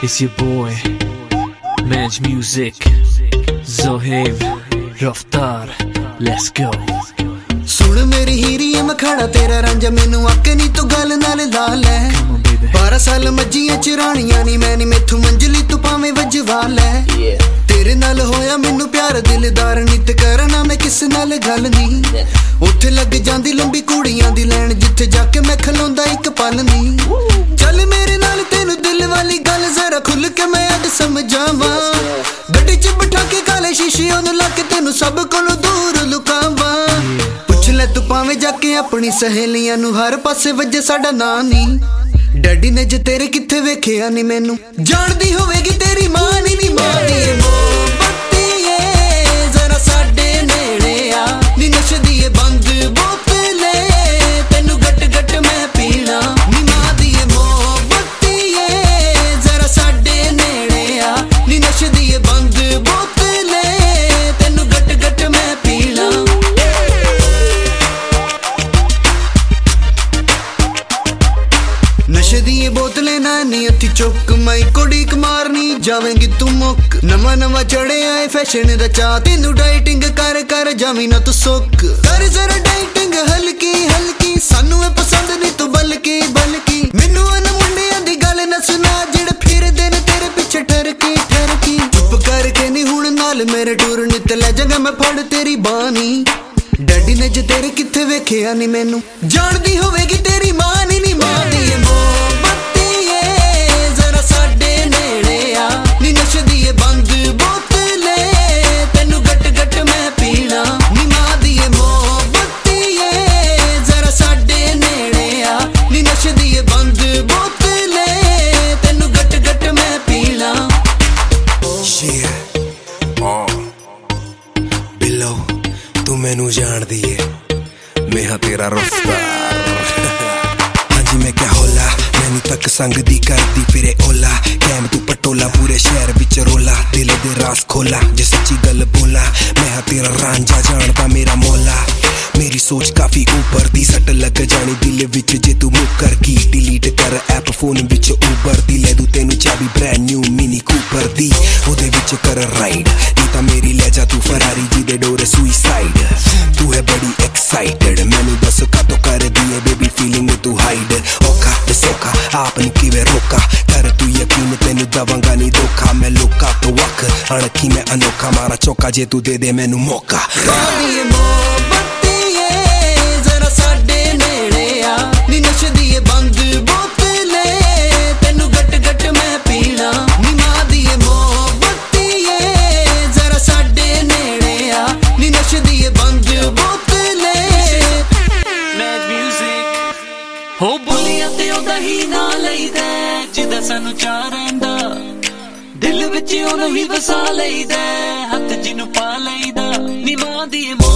It's your boy, Manj Music, Zohaib, Raftar, let's go. सुन मेरी हीरी मैं खड़ा तेरा रांझा मैनू आके नी तू गल नाल ला लै 12 साल मज्जियां चरानियां नी मैं नी मैथू मंजली तू भावें वजवा लै तेरे नाल होया मैनू प्यार दिलदार नित करना मैं किस नाल गल नी उत्थे लग जांदी लंबी कुड़ियां दी लैन जिथे जाके मैं खलोंदा एक पल नी चल मेरे नाल तेनू दिल वाली गल जरा खुल के मैं अज समझावां गड्डी च बिठा के काले शीशे ओनू ला के तेनू सब कोलों दूर लुकावां ले तू भावें जाके अपनी सहेलियां नू हर पासे वजे साडा नां नी डैडी ने जे तेरे किथे वेखिया नी मैनू जानदी होवेगी तेरी मां नी मां दी मोहब्बती ए जरा साडे नेड़े आ नी नशदी ए बंद बोतले तेनू गट गट मैं पीना नी मां दी मोहब्बती ए जरा साडे नेड़े आ नी नशदी ए बंद बोतले तेनू गट गट मैं पीना नशे दी बोतलें ना नी हथी चुक मैं कोड़ीक मारनी जावेंगी तू मुक नवा नवा चढ़े आए फैशन दा चा तेनू डाइटिंग कर कर जावी ना तू सुक कर जरा डाइटिंग हल्की हल्की सानू ए पसंद नहीं तू बल्कि बल्कि मैनू अन मुंडियां दी गल ना सुना जेड़े फिरदे ने तेरे पीछे ठरकी ठरकी चुप करके नी हुण नाल मेरे टूर नित ले जांगा मैं फड़ तेरी बानी डैडी ने जे तेरे किथे वेखिया नी मैनू जानदी होवेगी तेरी मां नी मां दी मोहब्बती ए जरा साडे नेड़े आ नी नशदी ए बंद बोतले तेनू गट गट मैं पीना नी मां दी मोहब्बती ए जरा साडे नेड़े आ नी नशदी ए बंद बोतले तेनू गट गट मैं पीना बिल्लो तू मैनू जानदी है मैं हाँ तेरा रफ्तार हाँ जी मैं क्या होला मैनू तक संग दी करदी फिरे ओला कैम तू पटोला पूरे शहर बिच रोला दिल दे रास खोला जे सच्ची गल बोला मैं हाँ तेरा रांझा जानदा मेरा मौला मेरी सोच काफी ऊपर दी सट लग जानी दिल विच जे तू मुकर की डिलीट कर ऐप फोन विच उबर दी ले दू तेनू चाबी ब्रांड न्यू मिनी कूपर दी ओदे विच कर राइड नी तां मेरी ले जा तू फरारी जी दे डोर सुइसाइड तू है बड़ी एक्साइटेड मैनू दस का तो कर दी है बेबी फीलिंग तू हाइड औखा सोखा आपनी किवे रोका कर तू यकीन तेनू दवांगा नी धोखा मैं लोका तो वक अणखी मैं अनोखा मारा चौका जे तू दे दे मैनू मौका जरा साडे नेड़े आ नी नशदी ए बंद बोतले तेनू गट गट मैं पीना नी मां दी मोहब्बती ए जरा साडे नेड़े आ नी नशदी ए बंद बोतले Manj Music हो बोलिया ते ओदा ही ना लईदा जिदा सानू चाह रहिंदा दिल विच ओनू ही वसा लईदा हथ जिनू पा लईदा नी मां दी